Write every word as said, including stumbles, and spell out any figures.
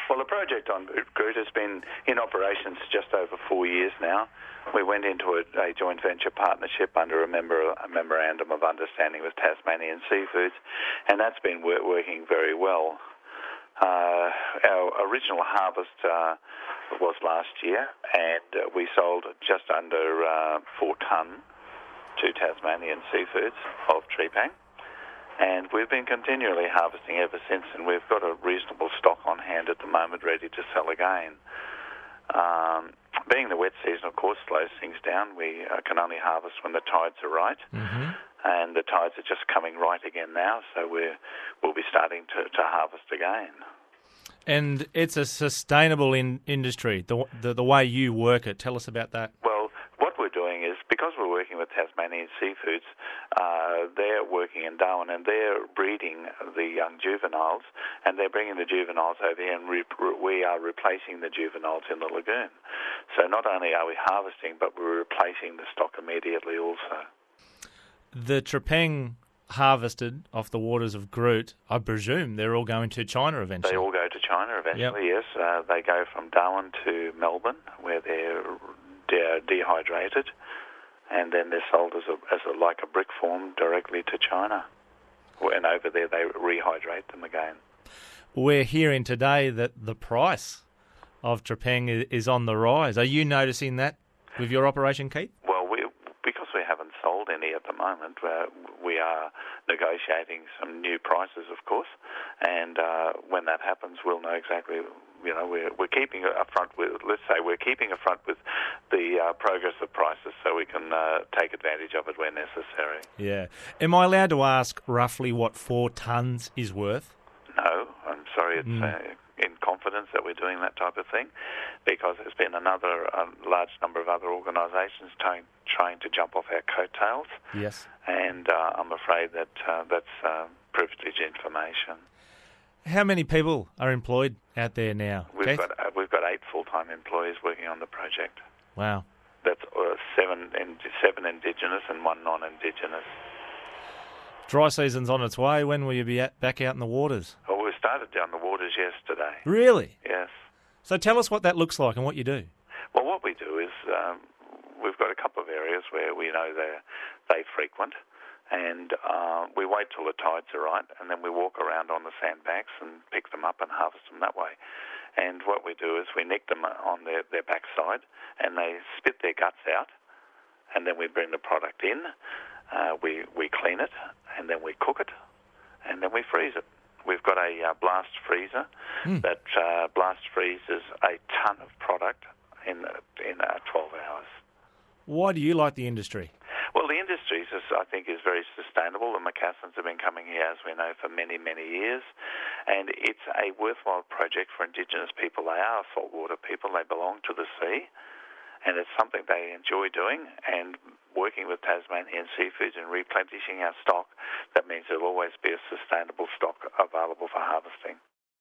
Well, the project on Groot has been in operations just over four years now. We went into a, a joint venture partnership under a, member, a memorandum of understanding with Tasmanian Seafoods, and that's been wor- working very well. Uh, our original harvest uh, was last year, and uh, we sold just under uh, four tonne to Tasmanian Seafoods of Trepang. And we've been continually harvesting ever since, and we've got a reasonable stock on hand at the moment ready to sell again. Um, being the wet season, of course, slows things down. We uh, can only harvest when the tides are right, Mm-hmm. and the tides are just coming right again now, so we're, we'll be starting to, to harvest again. And it's a sustainable in- industry, the, the the way you work it. Tell us about that. Well, what we're doing is, because we're working with Tasmanian Seafoods, uh, they're working in Darwin and they're breeding the young juveniles, and they're bringing the juveniles over here, and re- we are replacing the juveniles in the lagoon. So not only are we harvesting, but we're replacing the stock immediately also. The Trepang harvested off the waters of Groot, I presume they're all going to China eventually. They all go to China eventually, yes. Uh, they go from Darwin to Melbourne, where they're de- dehydrated, and then they're sold as a, as a, like a brick form directly to China. And over there they rehydrate them again. We're hearing today that the price of Trepang i- is on the rise. Are you noticing that with your operation, Keith? Well, we, because we haven't sold any at the moment, uh, we are negotiating some new prices, of course, and uh, when that happens, we'll know exactly. You know, we're we're keeping up front with. Let's say we're keeping up front with the uh, progress of prices, so we can uh, take advantage of it where necessary. Yeah. Am I allowed to ask roughly what four tonnes is worth? No, I'm sorry. It's Mm. uh, in confidence that we're doing that type of thing, because there's been another um, large number of other organisations trying trying to jump off our coattails. Yes. And uh, I'm afraid that uh, that's uh, privileged information. How many people are employed out there now, We've Keith? got uh, we've got eight full-time employees working on the project. Wow. That's uh, seven in, seven Indigenous and one non-Indigenous. Dry season's on its way. When will you be at, back out in the waters? Well, we started down the waters yesterday. Really? Yes. So tell us what that looks like and what you do. Well, what we do is um, we've got a couple of areas where we know they they frequent, and uh, we wait till the tides are right, and then we walk around on the sandbanks and pick them up and harvest them that way. And what we do is we nick them on their, their backside, and they spit their guts out, and then we bring the product in, uh, we, we clean it, and then we cook it, and then we freeze it. We've got a uh, blast freezer Mm. that uh, blast freezes a ton of product in in uh, twelve hours. Why do you like the industry? Well, the industry, is, I think, is very sustainable. The Macassans have been coming here, as we know, for many, many years. And it's a worthwhile project for Indigenous people. They are saltwater people. They belong to the sea. And it's something they enjoy doing. And working with Tasmanian Seafoods and replenishing our stock, that means there'll always be a sustainable stock available for harvesting.